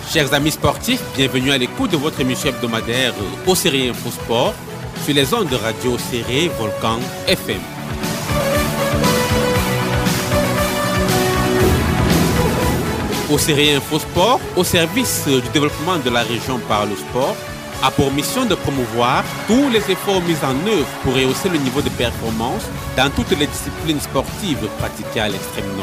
Chers amis sportifs, bienvenue à l'écoute de votre émission hebdomadaire Océré Info Sport sur les ondes de radio Océré Volcan FM. Océré Info Sport, au service du développement de la région par le sport, a pour mission de promouvoir tous les efforts mis en œuvre pour rehausser le niveau de performance dans toutes les disciplines sportives pratiquées à l'extrême nord.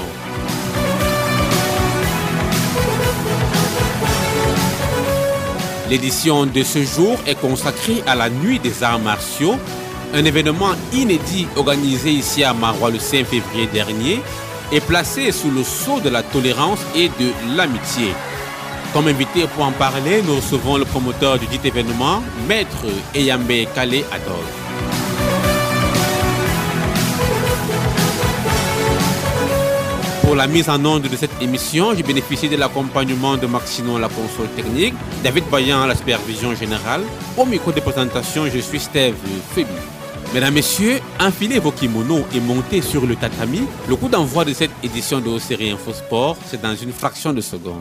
L'édition de ce jour est consacrée à la Nuit des Arts Martiaux, un événement inédit organisé ici à Marois le 5 février dernier et placé sous le sceau de la tolérance et de l'amitié. Comme invité pour en parler, nous recevons le promoteur du dit événement, Maître Eyambé Kale Adolphe. Pour la mise en onde de cette émission, j'ai bénéficié de l'accompagnement de Maxinon, la console technique, David Bayan, la supervision générale. Au micro de présentation, je suis Steve Fébu. Mesdames, Messieurs, enfilez vos kimonos et montez sur le tatami. Le coup d'envoi de cette édition de Océré Info Sport, c'est dans une fraction de seconde.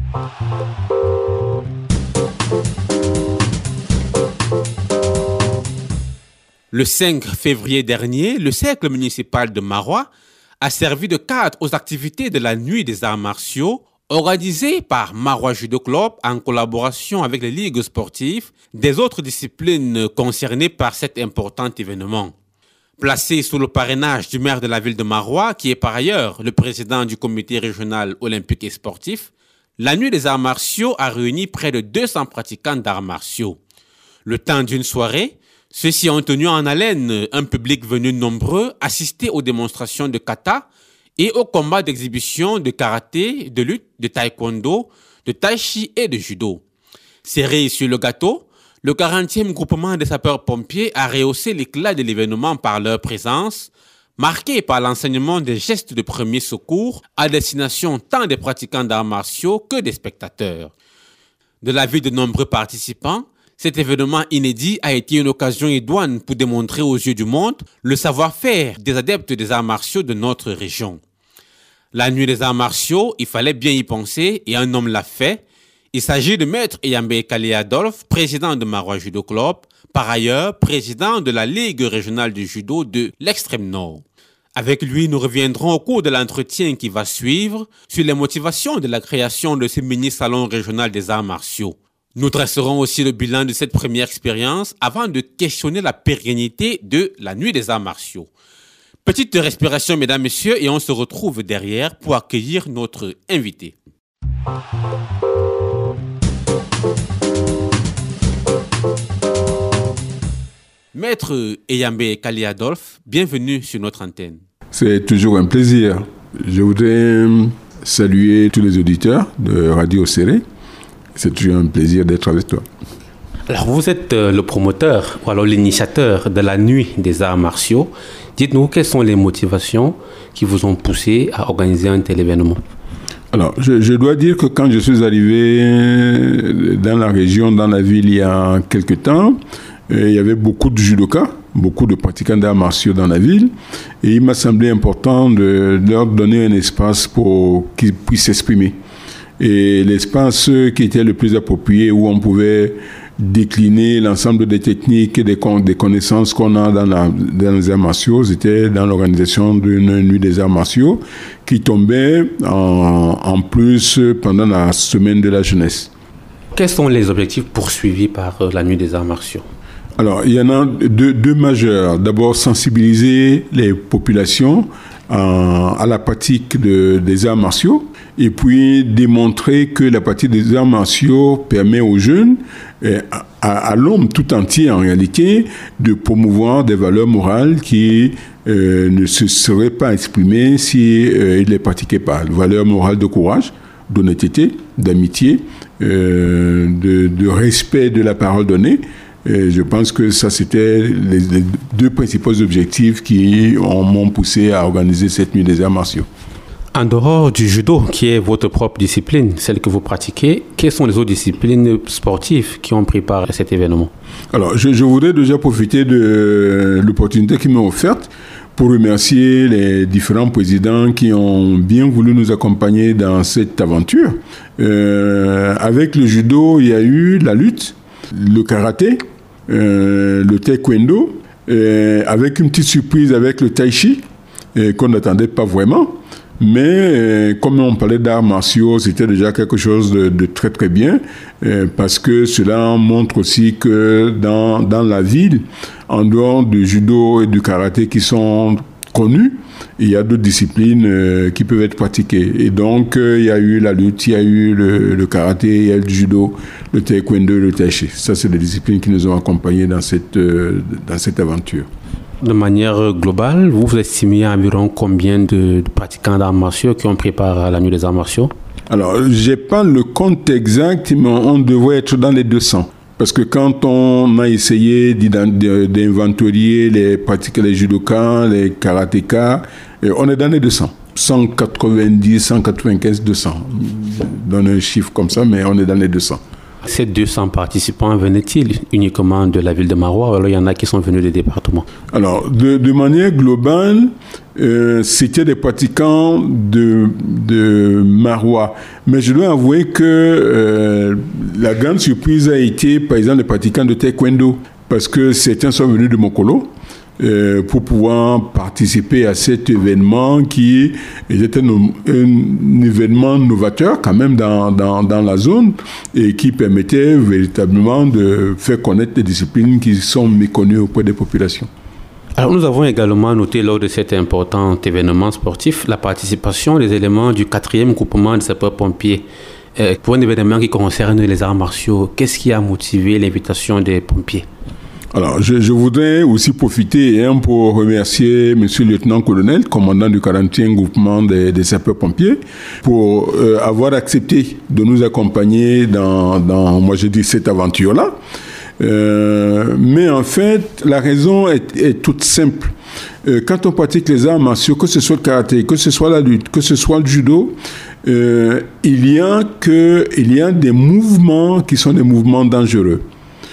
Le 5 février dernier, le cercle municipal de Marois a servi de cadre aux activités de la Nuit des Arts Martiaux organisée par Marois Judo Club en collaboration avec les ligues sportives des autres disciplines concernées par cet important événement. Placé sous le parrainage du maire de la ville de Marois, qui est par ailleurs le président du comité régional olympique et sportif, la Nuit des Arts Martiaux a réuni près de 200 pratiquants d'arts martiaux. Le temps d'une soirée, ceux-ci ont tenu en haleine un public venu nombreux assister aux démonstrations de kata et aux combats d'exhibition de karaté, de lutte, de taekwondo, de tai chi et de judo. Serré sur le gâteau, le 40e groupement des sapeurs-pompiers a rehaussé l'éclat de l'événement par leur présence, marquée par l'enseignement des gestes de premier secours à destination tant des pratiquants d'arts martiaux que des spectateurs. De l'avis de nombreux participants, cet événement inédit a été une occasion idoine pour démontrer aux yeux du monde le savoir-faire des adeptes des arts martiaux de notre région. La Nuit des Arts Martiaux, il fallait bien y penser et un homme l'a fait. Il s'agit de Maître Eyambé Kale Adolphe, président de Marois Judo Club, par ailleurs président de la Ligue régionale du judo de l'extrême nord. Avec lui, nous reviendrons au cours de l'entretien qui va suivre sur les motivations de la création de ce mini-salon régional des arts martiaux. Nous dresserons aussi le bilan de cette première expérience avant de questionner la pérennité de la Nuit des Arts Martiaux. Petite respiration, mesdames, messieurs, et on se retrouve derrière pour accueillir notre invité. Maître Eyambé Kale Adolphe, bienvenue sur notre antenne. C'est toujours un plaisir. Je voudrais saluer tous les auditeurs de Radio Océré. C'est toujours un plaisir d'être avec toi. Alors, vous êtes le promoteur ou alors l'initiateur de la Nuit des Arts Martiaux. Dites-nous, quelles sont les motivations qui vous ont poussé à organiser un tel événement? Alors, je dois dire que quand je suis arrivé dans la région, dans la ville, il y a quelque temps, il y avait beaucoup de judokas, beaucoup de pratiquants d'arts martiaux dans la ville. Et il m'a semblé important de leur donner un espace pour qu'ils puissent s'exprimer. Et l'espace qui était le plus approprié, où on pouvait décliner l'ensemble des techniques et des connaissances qu'on a dans les arts martiaux, c'était dans l'organisation d'une Nuit des Arts Martiaux qui tombait en plus pendant la semaine de la jeunesse. Quels sont les objectifs poursuivis par la Nuit des Arts Martiaux? Alors, il y en a deux majeurs. D'abord, sensibiliser les populations à la pratique des arts martiaux, et puis démontrer que la pratique des arts martiaux permet aux jeunes, à l'homme tout entier en réalité, de des valeurs morales qui ne se seraient pas exprimées si ils ne les pratiquaient pas. Valeurs morales de courage, d'honnêteté, d'amitié, de respect de la parole donnée. Et je pense que ça, c'était les deux principaux objectifs qui m'ont poussé à organiser cette Nuit des Arts Martiaux. En dehors du judo, qui est votre propre discipline, celle que vous pratiquez, quelles sont les autres disciplines sportives qui ont pris part à cet événement? Alors, je voudrais déjà profiter de l'opportunité qui m'est offerte pour remercier les différents présidents qui ont bien voulu nous accompagner dans cette aventure. Avec le judo, il y a eu la lutte, le karaté, le taekwondo, avec une petite surprise avec le tai chi, qu'on n'attendait pas vraiment. Mais comme on parlait d'arts martiaux, c'était déjà quelque chose de très très bien, parce que cela montre aussi que dans la ville, en dehors du judo et du karaté qui sont connus, il y a d'autres disciplines qui peuvent être pratiquées. Et donc, il y a eu la lutte, il y a eu le karaté, il y a eu le judo, le taekwondo, le tai chi. Ça, c'est des disciplines qui nous ont accompagnés dans cette aventure. De manière globale, vous estimez environ combien de pratiquants d'arts martiaux qui ont pris part à la nuit des arts martiaux? Alors, je n'ai pas le compte exact, mais on devrait être dans les 200. Parce que quand on a essayé d'inventorier les pratiquants, les judokas, les karatékas, on est dans les 200. 190, 195, 200. Je donne un chiffre comme ça, mais on est dans les 200. Ces 200 participants venaient-ils uniquement de la ville de Marois ou alors il y en a qui sont venus des départements? Alors, de manière globale, c'était des pratiquants de Marois. Mais je dois avouer que la grande surprise a été, par exemple, les pratiquants de taekwondo. Parce que certains sont venus de Mokolo pour pouvoir participer à cet événement qui était un événement novateur quand même dans la zone et qui permettait véritablement de faire connaître des disciplines qui sont méconnues auprès des populations. Alors nous avons également noté lors de cet important événement sportif la participation des éléments du 4e groupement de sapeurs-pompiers. Pour un événement qui concerne les arts martiaux, qu'est-ce qui a motivé l'invitation des pompiers? Alors, je voudrais aussi profiter pour remercier M. le lieutenant-colonel, commandant du 40e groupement des sapeurs-pompiers, pour avoir accepté de nous accompagner dans cette aventure-là. Mais en fait, la raison est toute simple. Quand on pratique les arts martiaux, que ce soit le karaté, que ce soit la lutte, que ce soit le judo, il y a des mouvements qui sont des mouvements dangereux.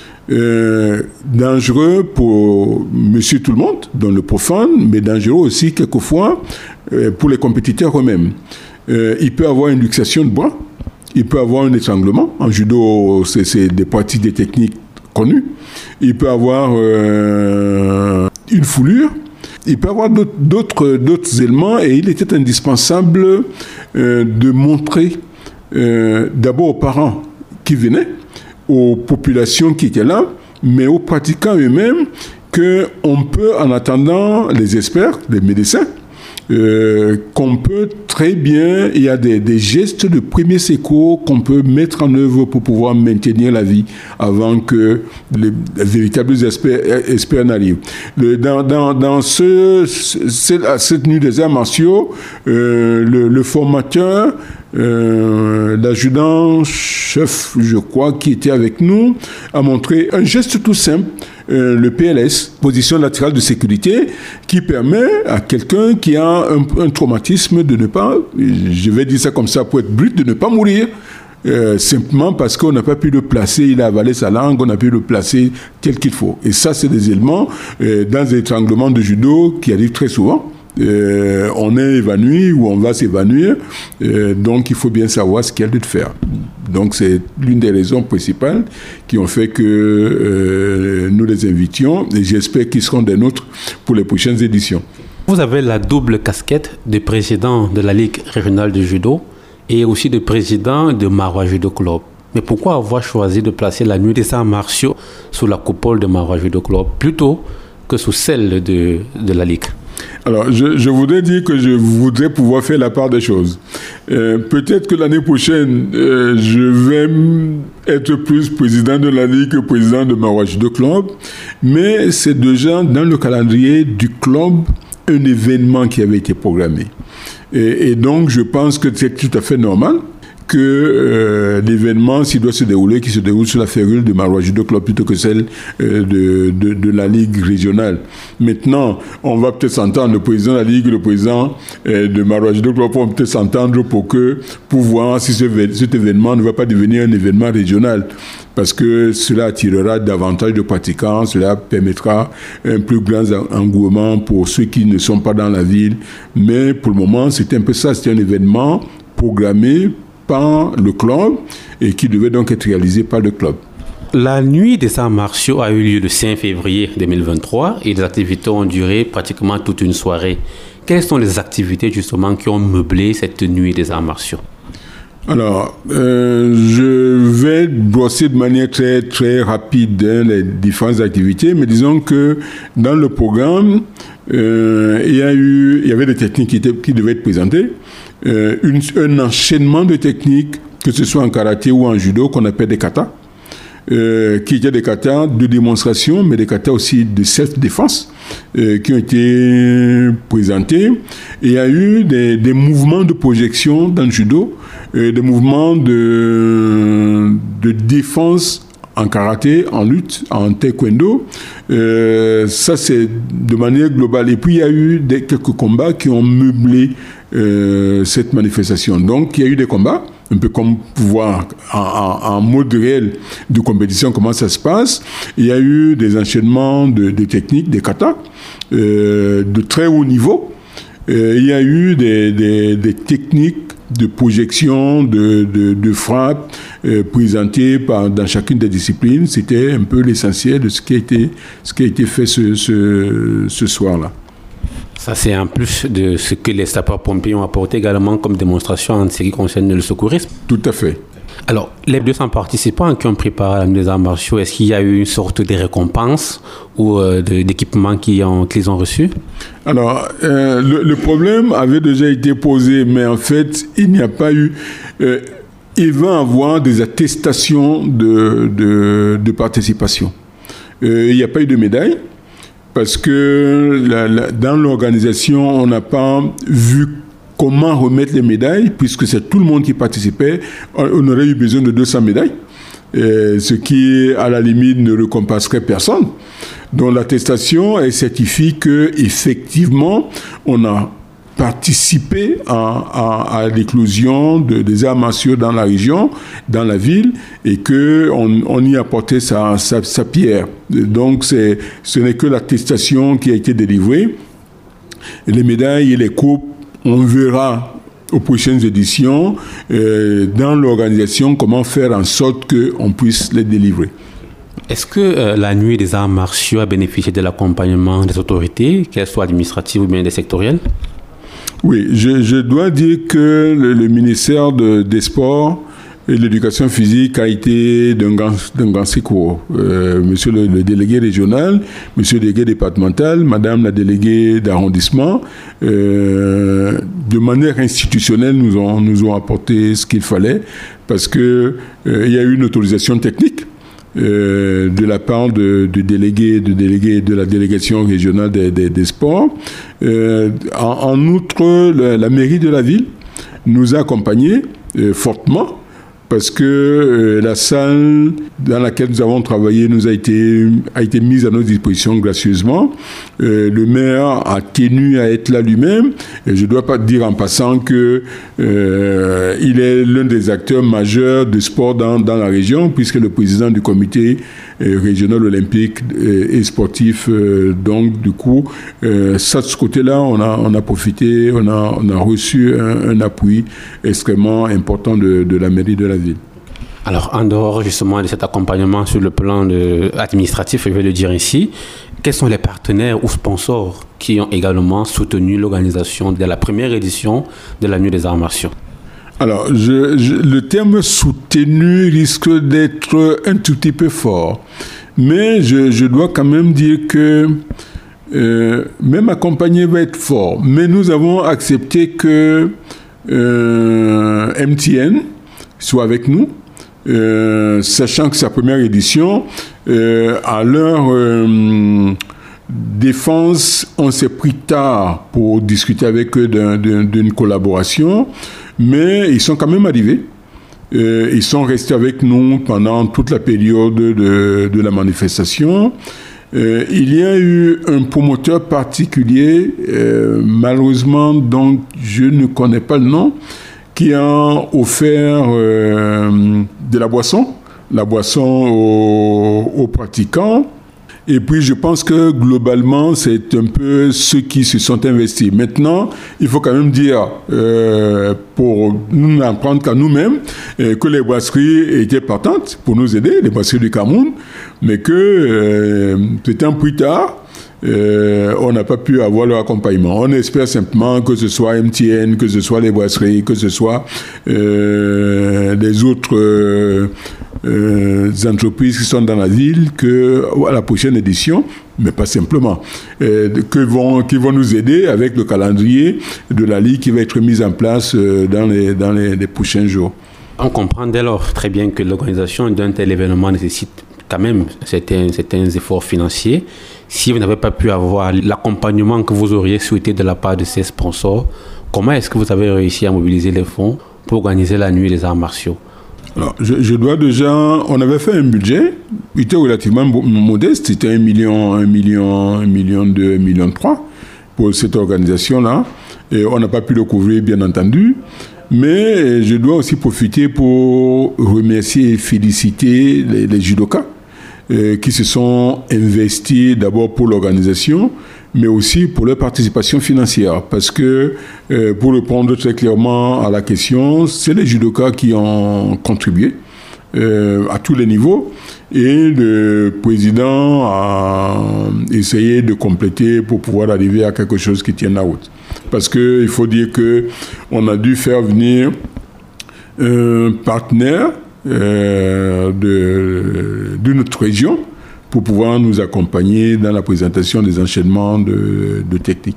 Dangereux pour monsieur tout le monde, dans le profane, mais dangereux aussi quelquefois pour les compétiteurs eux-mêmes. Il peut avoir une luxation de bras, il peut avoir un étranglement. En judo, c'est des pratiques, des techniques connues. Il peut avoir une foulure. Il peut avoir d'autres éléments et il était indispensable de montrer d'abord aux parents qui venaient, aux populations qui étaient là, mais aux pratiquants eux-mêmes, qu'on peut, en attendant les experts, les médecins, qu'on peut très bien, il y a des gestes de premier secours qu'on peut mettre en œuvre pour pouvoir maintenir la vie avant que les véritables experts n'arrivent. Dans cette nuit des arts martiaux, le formateur, l'adjudant-chef, je crois, qui était avec nous, a montré un geste tout simple, le PLS, position latérale de sécurité, qui permet à quelqu'un qui a un traumatisme de ne pas, je vais dire ça comme ça pour être brut, de ne pas mourir. Simplement parce qu'on n'a pas pu le placer, il a avalé sa langue, on a pu le placer tel qu'il faut. Et ça, c'est des éléments dans des étranglements de judo qui arrivent très souvent. On est évanoui ou on va s'évanouir, donc il faut bien savoir ce qu'il y a de faire. Donc c'est l'une des raisons principales qui ont fait que nous les invitions et j'espère qu'ils seront des nôtres pour les prochaines éditions. Vous avez la double casquette de président de la Ligue régionale de judo et aussi de président de Marois Judo Club. Mais pourquoi avoir choisi de placer la nuit des arts martiaux sous la coupole de Marois Judo Club plutôt que sous celle de la Ligue? Alors, je voudrais dire que je voudrais pouvoir faire la part des choses. Peut-être que l'année prochaine, je vais être plus président de la Ligue que président de Marois Judo Club, mais c'est déjà dans le calendrier du club un événement qui avait été programmé. Et donc, je pense que c'est tout à fait normal que l'événement, s'il doit se dérouler, qui se déroule sur la férule de Marois Judo Club plutôt que celle de la Ligue régionale. Maintenant, on va peut-être s'entendre, le président de la Ligue, le président de Marois Judo Club vont peut-être s'entendre pour voir si cet événement ne va pas devenir un événement régional. Parce que cela attirera davantage de pratiquants, cela permettra un plus grand engouement pour ceux qui ne sont pas dans la ville. Mais pour le moment, c'était un peu ça, c'était un événement programmé par le club et qui devait donc être réalisé par le club. La nuit des arts martiaux a eu lieu le 5 février 2023 et les activités ont duré pratiquement toute une soirée. Quelles sont les activités justement qui ont meublé cette nuit des arts martiaux? Alors, je vais brosser de manière très, très rapide les différentes activités, mais disons que dans le programme, il y avait des techniques qui devaient être présentées, un enchaînement de techniques, que ce soit en karaté ou en judo, qu'on appelle des katas, qui étaient des katas de démonstration, mais des katas aussi de self-défense, qui ont été présentés. Et il y a eu des mouvements de projection dans le judo, des mouvements de défense en karaté, en lutte, en taekwondo. Ça, c'est de manière globale. Et puis, il y a eu quelques combats qui ont meublé cette manifestation. Donc, il y a eu des combats, un peu comme pour voir en mode réel de compétition comment ça se passe. Il y a eu des enchaînements de techniques, des katas, de très haut niveau. Il y a eu des techniques de projection, de frappe présentées dans chacune des disciplines. C'était un peu l'essentiel de ce qui a été fait ce soir-là. Ça, c'est en plus de ce que les sapeurs-pompiers ont apporté également comme démonstration en ce qui concerne le secourisme. Tout à fait. Alors, les 200 participants qui ont préparé la nuit des arts martiaux, est-ce qu'il y a eu une sorte de récompense ou d'équipement qu'ils ont reçu? Alors, le problème avait déjà été posé, mais en fait, il n'y a pas eu... il va y avoir des attestations de participation. Il n'y a pas eu de médaille, parce que dans l'organisation, on n'a pas vu comment remettre les médailles, puisque c'est tout le monde qui participait. On aurait eu besoin de 200 médailles, ce qui, à la limite, ne récompenserait personne. Donc l'attestation, elle certifie qu'effectivement, on a participé à l'éclosion des arts martiaux dans la région, dans la ville, et qu'on y apportait sa pierre. Donc ce n'est que l'attestation qui a été délivrée. Les médailles et les coupes, on verra aux prochaines éditions dans l'organisation comment faire en sorte qu'on puisse les délivrer. Est-ce que la nuit des arts martiaux a bénéficié de l'accompagnement des autorités, qu'elles soient administratives ou bien des sectorielles? Oui, je dois dire que le ministère des Sports et de l'Éducation physique a été d'un grand secours. Monsieur le délégué régional, monsieur le délégué départemental, madame la déléguée d'arrondissement, de manière institutionnelle, nous ont apporté ce qu'il fallait, parce que il y a eu une autorisation technique de la part du délégué de la délégation régionale des sports. En outre, la mairie de la ville nous a accompagnés fortement, parce que la salle dans laquelle nous avons travaillé a été mise à notre disposition gracieusement. Le maire a tenu à être là lui-même. Et je ne dois pas dire en passant qu'il est l'un des acteurs majeurs de sport dans la région, puisque le président du comité régional olympique et sportif, donc du coup, ça de ce côté-là, on a profité, on a reçu un appui extrêmement important de la mairie de la ville. Alors, en dehors justement de cet accompagnement sur le plan administratif, je vais le dire ici, quels sont les partenaires ou sponsors qui ont également soutenu l'organisation de la première édition de la Nuit des Arts Martiaux? Alors, le terme soutenu risque d'être un tout petit peu fort, mais je dois quand même dire que même accompagner va être fort, mais nous avons accepté que MTN soit avec nous, sachant que sa première édition, à leur défense, on s'est pris tard pour discuter avec eux d'une collaboration, mais ils sont quand même arrivés. Ils sont restés avec nous pendant toute la période de la manifestation. Il y a eu un promoteur particulier, malheureusement, dont je ne connais pas le nom, qui a offert de la boisson aux pratiquants. Et puis, je pense que globalement, c'est un peu ceux qui se sont investis. Maintenant, il faut quand même dire, pour nous apprendre qu'à nous-mêmes, que les brasseries étaient partantes pour nous aider, les brasseries du Cameroun, mais que, peu temps plus tard, on n'a pas pu avoir leur accompagnement. On espère simplement que ce soit MTN, que ce soit les brasseries, que ce soit les autres entreprises qui sont dans la ville, que à la prochaine édition, mais pas simplement, qui vont nous aider avec le calendrier de la Ligue qui va être mis en place dans les prochains jours. On comprend dès lors très bien que l'organisation d'un tel événement nécessite quand même certains efforts financiers. Si vous n'avez pas pu avoir l'accompagnement que vous auriez souhaité de la part de ces sponsors, comment est-ce que vous avez réussi à mobiliser les fonds pour organiser la nuit des arts martiaux? Alors, je dois déjà... On avait fait un budget, il était relativement modeste, c'était 1 million, 1 million 2, 1 million 3 pour cette organisation-là. Et on n'a pas pu le couvrir, bien entendu. Mais je dois aussi profiter pour remercier et féliciter les judokas qui se sont investis d'abord pour l'organisation, mais aussi pour leur participation financière. Parce que, pour répondre très clairement à la question, c'est les judokas qui ont contribué à tous les niveaux. Et le président a essayé de compléter pour pouvoir arriver à quelque chose qui tienne la route. Parce qu'il faut dire qu'on a dû faire venir un partenaire d'une autre région pour pouvoir nous accompagner dans la présentation des enchaînements de techniques.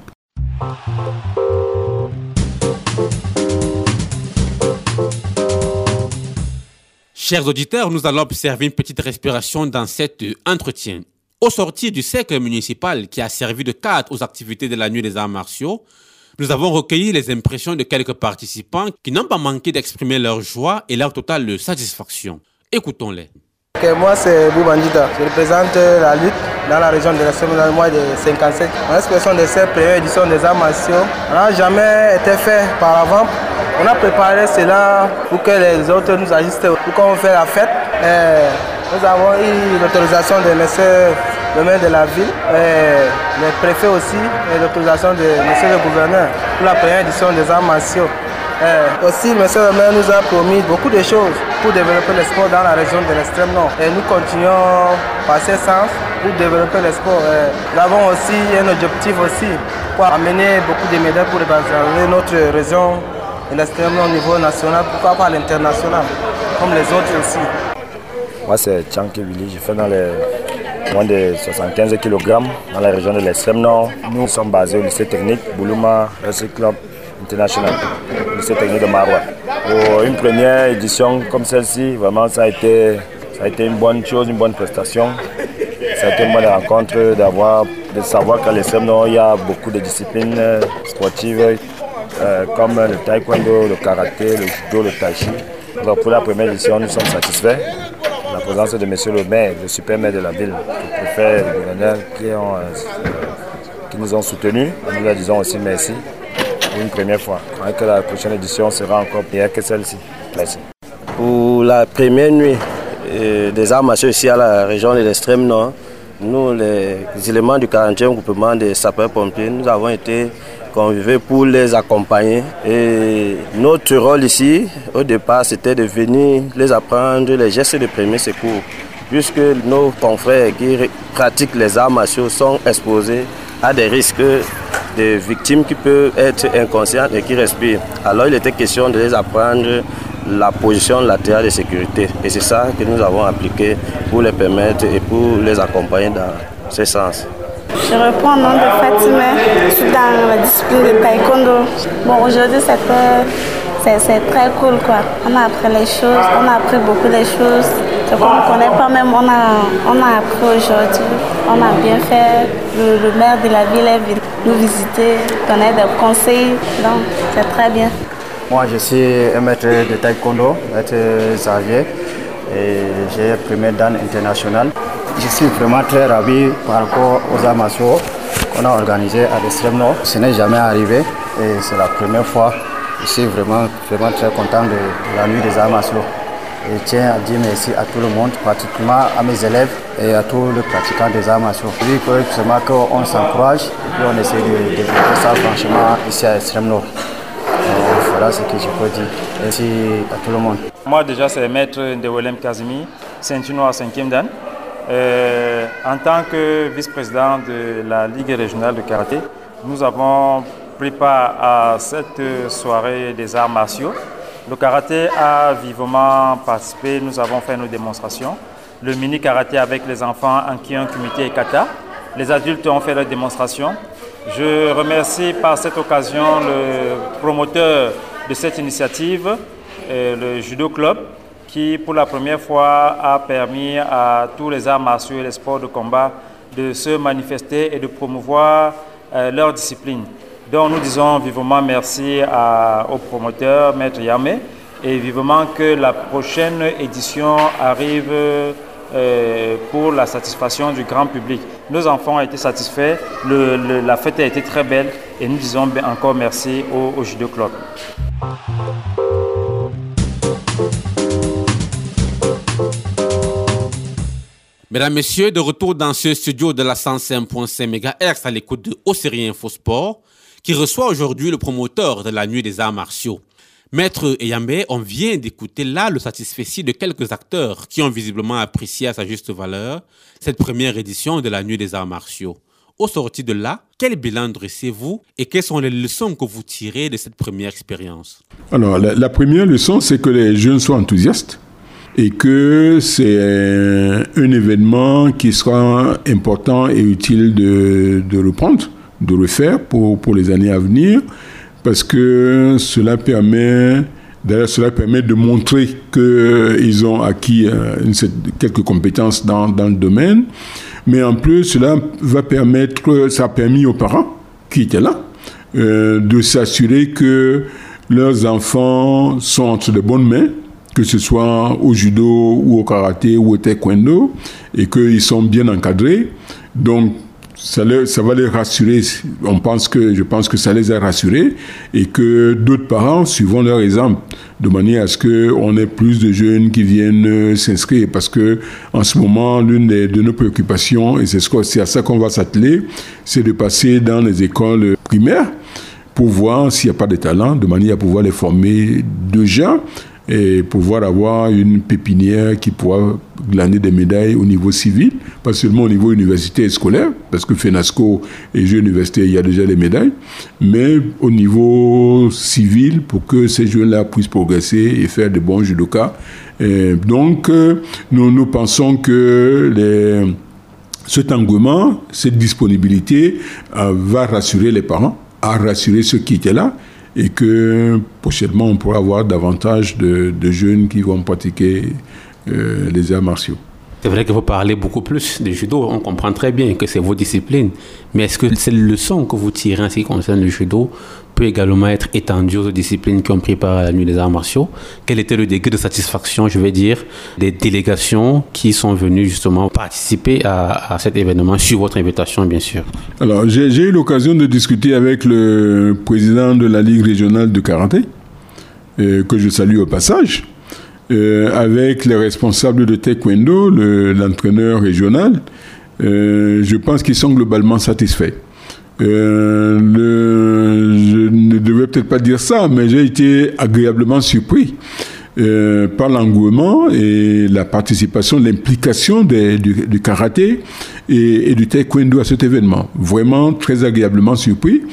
Chers auditeurs, nous allons observer une petite respiration dans cet entretien. Au sortir du cercle municipal qui a servi de cadre aux activités de la nuit des arts martiaux, nous avons recueilli les impressions de quelques participants qui n'ont pas manqué d'exprimer leur joie et leur totale satisfaction. Écoutons-les. Moi, c'est Boubandita. Je représente la lutte dans la région de l'Est dans le mois de 57. En expression de cette première édition des arts martiaux, on n'a jamais été fait par avant. On a préparé cela pour que les autres nous assistent, pour qu'on fasse la fête. Nous avons eu l'autorisation de monsieur le maire de la ville, le préfet aussi, et l'autorisation de monsieur le gouverneur pour la première édition des arts martiaux. Aussi, monsieur le maire nous a promis beaucoup de choses pour développer le sport dans la région de l'extrême nord. Et nous continuons par ce sens pour développer le sport. Nous avons aussi un objectif aussi pour amener beaucoup de médailles pour représenter notre région de l'extrême nord au niveau national, pourquoi pas à l'international, comme les autres aussi. Moi, c'est Tchanké Willy, je fais dans les moins de 75 kg dans la région de l'extrême nord. Nous sommes basés au lycée technique Boulouma Wrestling Club International, au lycée technique de Maroua. Pour une première édition comme celle-ci, vraiment ça a été une bonne chose, une bonne prestation. Ça a été une bonne rencontre de savoir qu'à l'extrême nord, il y a beaucoup de disciplines sportives comme le taekwondo, le karaté, le judo, le tai chi. Donc pour la première édition, nous sommes satisfaits. La présence de M. le maire, le super maire de la ville, le préfet, le gouverneur qui nous ont soutenus. Nous leur disons aussi merci pour une première fois. Je crois que la prochaine édition sera encore meilleure que celle-ci. Merci. Pour la première nuit des arts martiaux ici à la région de l'extrême nord, nous, les éléments du 40e groupement des sapeurs-pompiers, nous avons été conviés pour les accompagner. Et notre rôle ici, au départ, c'était de venir les apprendre les gestes de premier secours, puisque nos confrères qui pratiquent les arts martiaux sont exposés à des risques de victimes qui peuvent être inconscientes et qui respirent. Alors il était question de les apprendre la position latérale de sécurité. Et c'est ça que nous avons appliqué pour les permettre et pour les accompagner dans ce sens. Je reprends le nom de Fatima, je suis dans la discipline de taekwondo. Bon, aujourd'hui c'est très cool quoi. On a appris les choses, on a appris beaucoup de choses. Ce qu'on ne connaît pas même, on a appris aujourd'hui. On a bien fait. Le maire de la ville est venu nous visiter, donner des conseils. Donc c'est très bien. Moi, je suis un maître de taekwondo, maître Xavier, et j'ai primé Dan international. Je suis vraiment très ravi par rapport aux arts martiaux qu'on a organisés à l'Extrême Nord. Ce n'est jamais arrivé et c'est la première fois. Je suis vraiment très content de la nuit des arts martiaux. Et je tiens à dire merci à tout le monde, particulièrement à mes élèves et à tous les pratiquants des arts martiaux. Je dis qu'on s'encourage et puis on essaie de développer ça franchement ici à l'Extrême Nord. Voilà ce que je peux dire. Merci à tout le monde. Moi déjà c'est maître Ndewelem Kazimi, ceinture noire 5e Dan. En tant que vice-président de la Ligue régionale de karaté, nous avons pris part à cette soirée des arts martiaux. Le karaté a vivement participé, nous avons fait nos démonstrations. Le mini-karaté avec les enfants en Kion, Kumite et Kata. Les adultes ont fait leurs démonstrations. Je remercie par cette occasion le promoteur de cette initiative, le Judo Club, qui pour la première fois a permis à tous les arts martiaux et les sports de combat de se manifester et de promouvoir leur discipline. Donc nous disons vivement merci au promoteur, Maître Yamé, et vivement que la prochaine édition arrive pour la satisfaction du grand public. Nos enfants ont été satisfaits, la fête a été très belle et nous disons encore merci au Judo Club. Mesdames, Messieurs, de retour dans ce studio de la 105.5 MHz à l'écoute de Ossérie Info Sport, qui reçoit aujourd'hui le promoteur de la nuit des arts martiaux. Maître Yamé, on vient d'écouter là le satisfecit de quelques acteurs qui ont visiblement apprécié à sa juste valeur cette première édition de la nuit des arts martiaux. Au sorti de là, quel bilan dressez-vous et quelles sont les leçons que vous tirez de cette première expérience? Alors, la première leçon, c'est que les jeunes soient enthousiastes et que c'est un événement qui sera important et utile de reprendre, de refaire pour les années à venir, parce que cela permet de montrer qu'ils ont acquis quelques compétences dans le domaine, mais en plus, ça a permis aux parents qui étaient là de s'assurer que leurs enfants sont entre de bonnes mains, que ce soit au judo ou au karaté ou au taekwondo, et qu'ils sont bien encadrés. Donc, ça va les rassurer. Je pense que ça les a rassurés et que d'autres parents suivront leur exemple de manière à ce qu'on ait plus de jeunes qui viennent s'inscrire. Parce que en ce moment, l'une de nos préoccupations, et c'est à ça qu'on va s'atteler, c'est de passer dans les écoles primaires pour voir s'il n'y a pas de talent, de manière à pouvoir les former déjà et pouvoir avoir une pépinière qui pourra glaner des médailles au niveau civil, pas seulement au niveau universitaire et scolaire, parce que FENASCO et Jeux universitaires, il y a déjà les médailles, mais au niveau civil pour que ces jeunes-là puissent progresser et faire de bons judokas. Donc, nous pensons que cet engouement, cette disponibilité va rassurer les parents, à rassurer ceux qui étaient là, et que prochainement on pourra avoir davantage de jeunes qui vont pratiquer les arts martiaux. C'est vrai que vous parlez beaucoup plus de judo, on comprend très bien que c'est vos disciplines, mais est-ce que cette leçon que vous tirez en ce qui concerne le judo peut également être étendue aux disciplines qui ont pris part à la nuit des arts martiaux? Quel était le degré de satisfaction, je vais dire, des délégations qui sont venues justement participer à cet événement, sur votre invitation bien sûr? Alors j'ai eu l'occasion de discuter avec le président de la Ligue régionale de karaté, que je salue au passage, avec les responsables de taekwondo, l'entraîneur régional. Je pense qu'ils sont globalement satisfaits. Je ne devais peut-être pas dire ça, mais j'ai été agréablement surpris par l'engouement et la participation, l'implication du karaté et du taekwondo à cet événement. Vraiment très agréablement surpris.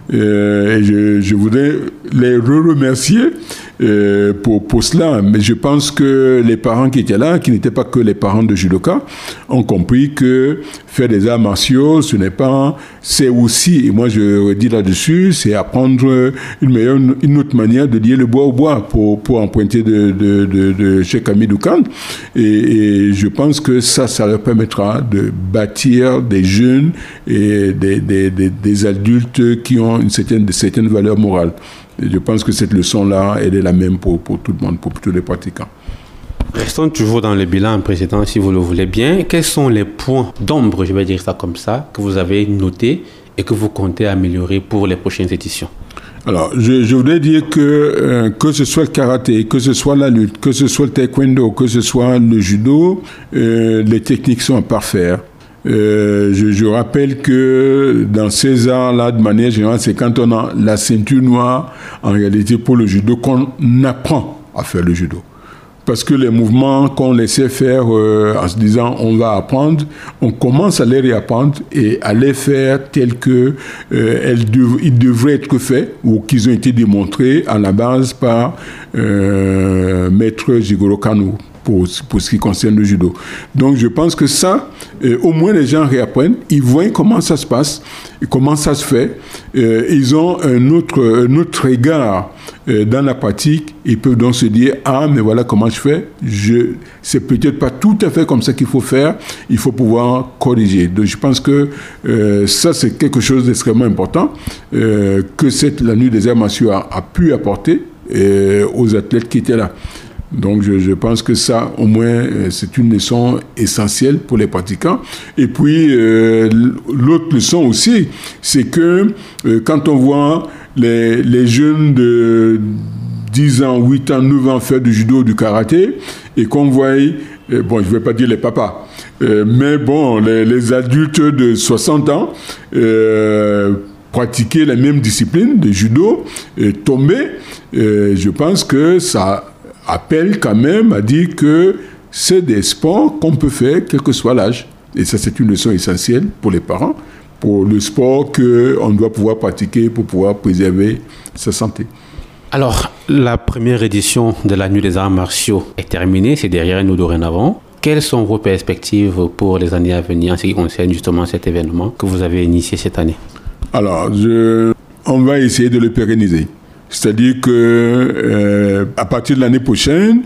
Je voudrais les remercier pour cela, mais je pense que les parents qui étaient là, qui n'étaient pas que les parents de judoka, ont compris que faire des arts martiaux, c'est aussi, et moi je redis là-dessus, c'est apprendre une autre manière de lier le bois au bois, pour emprunter de Cheikh Hamidou Kane, et je pense que ça leur permettra de bâtir des jeunes et des adultes qui ont une certaine valeur morale. Et je pense que cette leçon-là, elle est la même pour tout le monde, pour tous les pratiquants. Restons toujours dans le bilan précédent, si vous le voulez bien. Quels sont les points d'ombre, je vais dire ça comme ça, que vous avez notés et que vous comptez améliorer pour les prochaines éditions? Alors, je voudrais dire que ce soit le karaté, que ce soit la lutte, que ce soit le taekwondo, que ce soit le judo, les techniques sont à parfaire. Je rappelle que dans ces arts-là, de manière générale, c'est quand on a la ceinture noire, en réalité, pour le judo, qu'on apprend à faire le judo. Parce que les mouvements qu'on laissait faire en se disant on va apprendre, on commence à les réapprendre et à les faire tels que ils devraient être faits ou qu'ils ont été démontrés à la base par Maître Jigoro Kano pour ce qui concerne le judo. Donc je pense que ça, au moins les gens réapprennent, ils voient comment ça se passe, comment ça se fait, ils ont un autre regard dans la pratique, ils peuvent donc se dire ah mais voilà comment je fais, c'est peut-être pas tout à fait comme ça qu'il faut faire, il faut pouvoir corriger. Donc je pense que ça c'est quelque chose d'extrêmement important que la nuit des arts martiaux a pu apporter aux athlètes qui étaient là. Donc je pense que ça au moins c'est une leçon essentielle pour les pratiquants. Et puis l'autre leçon aussi, c'est que quand on voit les jeunes de 10 ans, 8 ans, 9 ans faire du judo, du karaté, et qu'on voit, bon, je ne vais pas dire les papas, mais bon, les adultes de 60 ans pratiquer la même discipline de judo, tomber, je pense que ça appelle quand même à dire que c'est des sports qu'on peut faire quel que soit l'âge. Et ça, c'est une leçon essentielle pour les parents, pour le sport qu'on doit pouvoir pratiquer pour pouvoir préserver sa santé. Alors, la première édition de la Nuit des Arts Martiaux est terminée, c'est derrière nous dorénavant. Quelles sont vos perspectives pour les années à venir en ce qui concerne justement cet événement que vous avez initié cette année? Alors, on va essayer de le pérenniser. C'est-à-dire que à partir de l'année prochaine,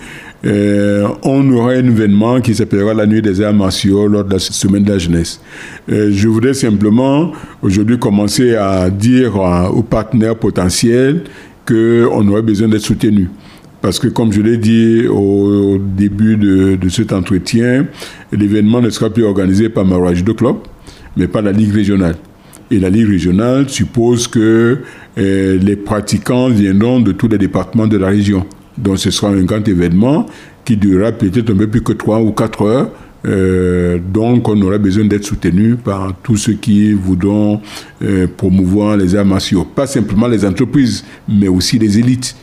on aura un événement qui s'appellera la Nuit des Arts Martiaux lors de la Semaine de la Jeunesse. Je voudrais simplement aujourd'hui commencer à dire aux partenaires potentiels qu'on aurait besoin d'être soutenus. Parce que comme je l'ai dit au début de cet entretien, l'événement ne sera plus organisé par Marois Judo Club, mais par la Ligue régionale. Et la Ligue régionale suppose que les pratiquants viendront de tous les départements de la région. Donc ce sera un grand événement qui durera peut-être un peu plus que 3 ou 4 heures. Donc on aura besoin d'être soutenu par tous ceux qui voudront promouvoir les arts martiaux. Pas simplement les entreprises, mais aussi les élites.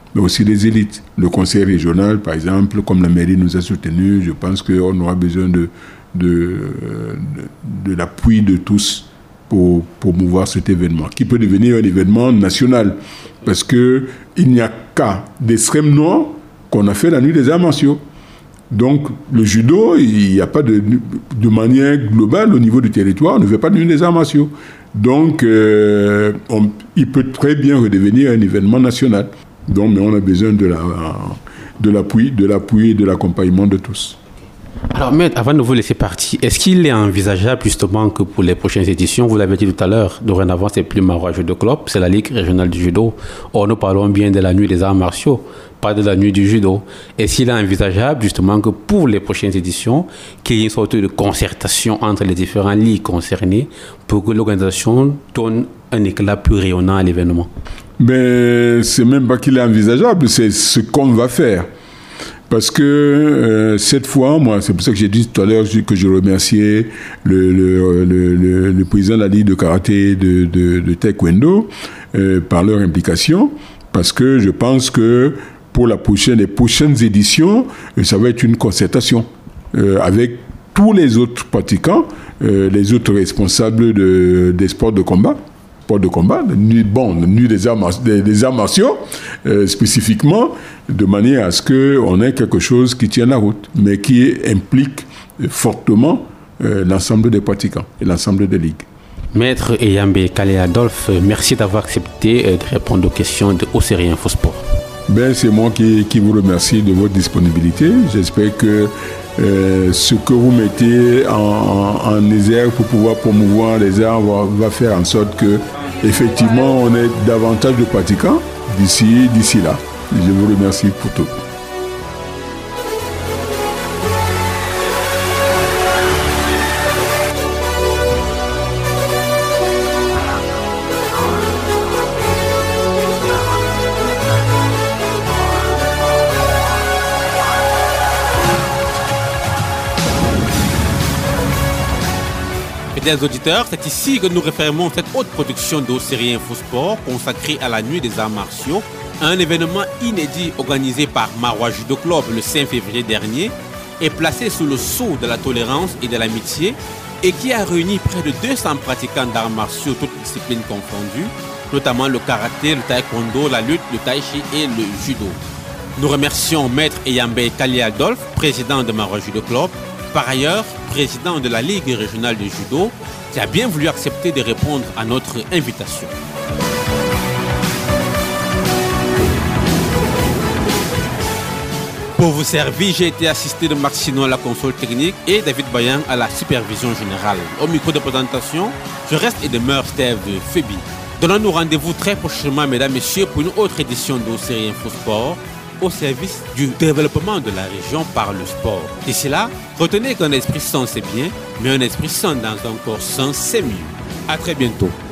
Le conseil régional, par exemple, comme la mairie nous a soutenus, je pense qu'on aura besoin de l'appui de tous pour promouvoir cet événement, qui peut devenir un événement national, parce qu'il n'y a qu'à des SREM noirs qu'on a fait la Nuit des Arts Martiaux. Donc, le judo, il n'y a pas de manière globale au niveau du territoire, on ne fait pas de Nuit des Arts Martiaux. Donc, il peut très bien redevenir un événement national. Donc, mais on a besoin de l'appui et de l'accompagnement de tous. Alors, Maître, avant de vous laisser partir, est-ce qu'il est envisageable justement que pour les prochaines éditions, vous l'avez dit tout à l'heure, dorénavant, c'est plus Marois Judo Club, c'est la Ligue régionale du judo. Or, nous parlons bien de la Nuit des Arts Martiaux, pas de la Nuit du judo. Est-ce qu'il est envisageable justement que pour les prochaines éditions, qu'il y ait une sorte de concertation entre les différentes ligues concernées pour que l'organisation donne un éclat plus rayonnant à l'événement? Mais c'est même pas qu'il est envisageable, c'est ce qu'on va faire. Parce que cette fois, moi, c'est pour ça que j'ai dit tout à l'heure que je remerciais le président de la Ligue de karaté de taekwondo par leur implication, parce que je pense que pour les prochaines éditions, ça va être une concertation avec tous les autres pratiquants, les autres responsables des sports de combat. La nuit des arts martiaux, spécifiquement, de manière à ce qu'on ait quelque chose qui tienne la route, mais qui implique fortement l'ensemble des pratiquants et l'ensemble des ligues. Maître Eyambe Kale Adolphe, merci d'avoir accepté de répondre aux questions de Océrie Info Sport. C'est moi qui vous remercie de votre disponibilité. J'espère que ce que vous mettez en exergue pour pouvoir promouvoir les arts va faire en sorte que effectivement on ait davantage de pratiquants, d'ici là. Je vous remercie pour tout. Fidèles auditeurs, c'est ici que nous refermons cette haute production d'Océrie Infosport consacrée à la nuit des arts martiaux, un événement inédit organisé par Marois Judo Club le 5 février dernier et placé sous le sceau de la tolérance et de l'amitié et qui a réuni près de 200 pratiquants d'arts martiaux, toutes disciplines confondues, notamment le karaté, le taekwondo, la lutte, le tai chi et le judo. Nous remercions Maître Eyambe Kali Adolphe, président de Marois Judo Club, par ailleurs président de la Ligue régionale de judo, qui a bien voulu accepter de répondre à notre invitation. Pour vous servir, j'ai été assisté de Maxino à la console technique et David Bayan à la supervision générale. Au micro de présentation, je reste et demeure Steve de Phoebe. Donnons-nous rendez-vous très prochainement, mesdames et messieurs, pour une autre édition d'Océrie Infosport, au service du développement de la région par le sport. D'ici là, retenez qu'un esprit sain c'est bien, mais un esprit sain dans un corps sain c'est mieux. À très bientôt.